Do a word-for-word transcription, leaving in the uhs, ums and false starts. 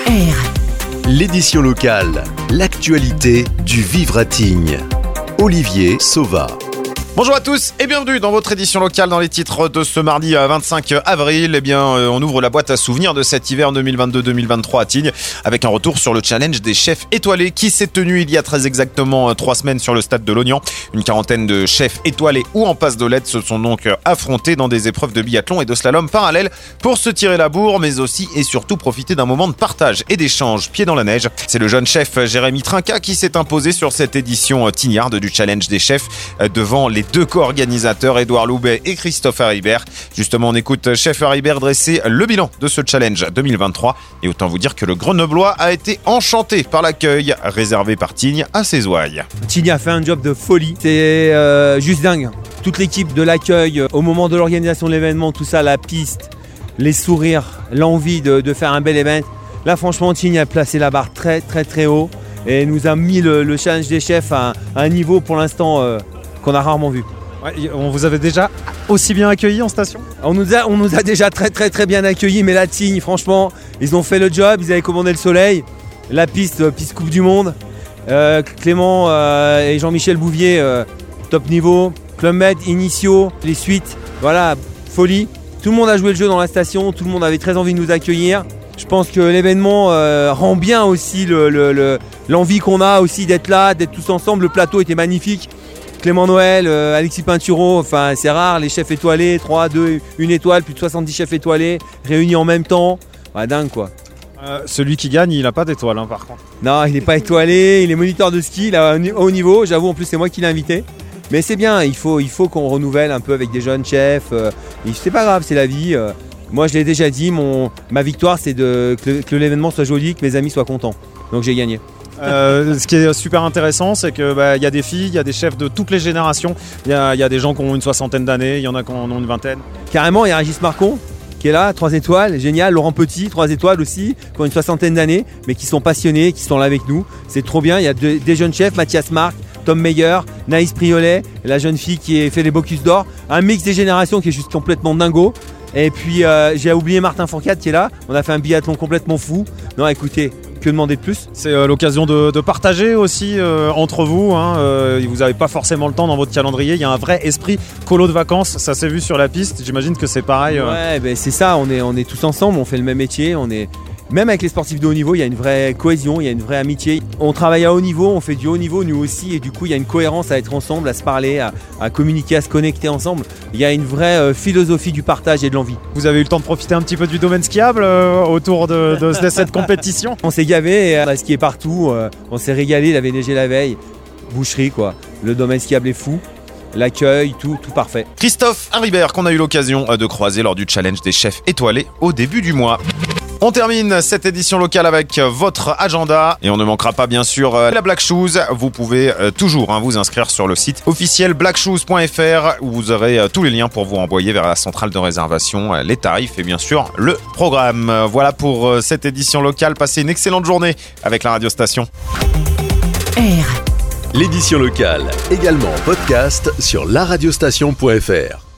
R. L'édition locale, l'actualité du Vivre à Tignes. Olivier Sauva. Bonjour à tous et bienvenue dans votre édition locale. Dans les titres de ce mardi vingt-cinq avril, eh bien, on ouvre la boîte à souvenirs de cet hiver deux mille vingt-deux deux mille vingt-trois à Tignes avec un retour sur le challenge des chefs étoilés qui s'est tenu il y a très exactement trois semaines sur le stade de l'Oignan. Une quarantaine de chefs étoilés ou en passe de lettres se sont donc affrontés dans des épreuves de biathlon et de slalom parallèles pour se tirer la bourre, mais aussi et surtout profiter d'un moment de partage et d'échange pied dans la neige. C'est le jeune chef Jérémy Trinca qui s'est imposé sur cette édition tignarde du challenge des chefs devant les deux co-organisateurs Édouard Loubet et Christophe Haribert. Justement, on écoute chef Haribert dresser le bilan de ce challenge deux mille vingt-trois et autant vous dire que le Grenoblois a été enchanté par l'accueil réservé par Tignes à ses ouailles. Tignes a fait un job de folie, c'est euh, juste dingue. Toute l'équipe de l'accueil, au moment de l'organisation de l'événement, tout ça, la piste, les sourires, l'envie de, de faire un bel événement. Là, franchement, Tignes a placé la barre très très très haut et nous a mis le, le challenge des chefs à, à un niveau pour l'instant euh, qu'on a rarement vu. Ouais, on vous avait déjà aussi bien accueillis en station ? On nous a, on nous a déjà très très très bien accueillis, mais la Tignes, franchement, ils ont fait le job, ils avaient commandé le soleil, la piste, piste Coupe du Monde, euh, Clément euh, et Jean-Michel Bouvier, euh, top niveau, Club Med, Initio, les suites, voilà, folie. Tout le monde a joué le jeu dans la station, tout le monde avait très envie de nous accueillir. Je pense que l'événement euh, rend bien aussi le, le, le, l'envie qu'on a aussi d'être là, d'être tous ensemble. Le plateau était magnifique. Clément Noël, euh, Alexis Pinturo, enfin c'est rare, les chefs étoilés, trois, deux, une étoile, plus de soixante-dix chefs étoilés réunis en même temps. Ouais, dingue quoi. Euh, celui qui gagne, il n'a pas d'étoile hein, par contre. Non, il n'est pas étoilé, il est moniteur de ski, il a un haut niveau, j'avoue en plus c'est moi qui l'ai invité. Mais c'est bien, il faut, il faut qu'on renouvelle un peu avec des jeunes chefs. Euh, et c'est pas grave, c'est la vie. Euh, moi je l'ai déjà dit, mon, ma victoire c'est de, que, que l'événement soit joli, que mes amis soient contents. Donc j'ai gagné. Euh, ce qui est super intéressant, c'est que bah, y a des filles, il y a des chefs de toutes les générations. Il y a, y a des gens qui ont une soixantaine d'années, il y en a qui en ont une vingtaine. Carrément, il y a Régis Marcon qui est là, trois étoiles, génial. Laurent Petit, trois étoiles aussi, qui ont une soixantaine d'années, mais qui sont passionnés, qui sont là avec nous. C'est trop bien. Il y a de, des jeunes chefs, Mathias Marc, Tom Meyer, Naïs Priolet, la jeune fille qui a fait les Bocuse d'Or. Un mix des générations qui est juste complètement dingo. Et puis euh, j'ai oublié Martin Fourcade qui est là. On a fait un biathlon complètement fou. Non, écoutez. Que demander de plus ? C'est euh, l'occasion de, de partager aussi euh, entre vous. Hein, euh, vous n'avez pas forcément le temps dans votre calendrier. Il y a un vrai esprit colo de vacances. Ça s'est vu sur la piste. J'imagine que c'est pareil. Euh... Ouais, ben c'est ça. On est, on est tous ensemble. On fait le même métier. On est... Même avec les sportifs de haut niveau, il y a une vraie cohésion, il y a une vraie amitié. On travaille à haut niveau, on fait du haut niveau nous aussi. Et du coup, il y a une cohérence à être ensemble, à se parler, à, à communiquer, à se connecter ensemble. Il y a une vraie euh, philosophie du partage et de l'envie. Vous avez eu le temps de profiter un petit peu du domaine skiable euh, autour de, de, de cette compétition ? On s'est gavé, on a skié partout. Euh, on s'est régalé, il avait neigé la veille. Boucherie quoi. Le domaine skiable est fou. L'accueil, tout, tout parfait. Christophe Haribert qu'on a eu l'occasion de croiser lors du challenge des chefs étoilés au début du mois. On termine cette édition locale avec votre agenda et on ne manquera pas bien sûr la Black Shoes. Vous pouvez toujours hein, vous inscrire sur le site officiel black shoes point f r où vous aurez tous les liens pour vous envoyer vers la centrale de réservation, les tarifs et bien sûr le programme. Voilà pour cette édition locale. Passez une excellente journée avec la radio station. R. L'édition locale, également en podcast sur la radiostation point f r.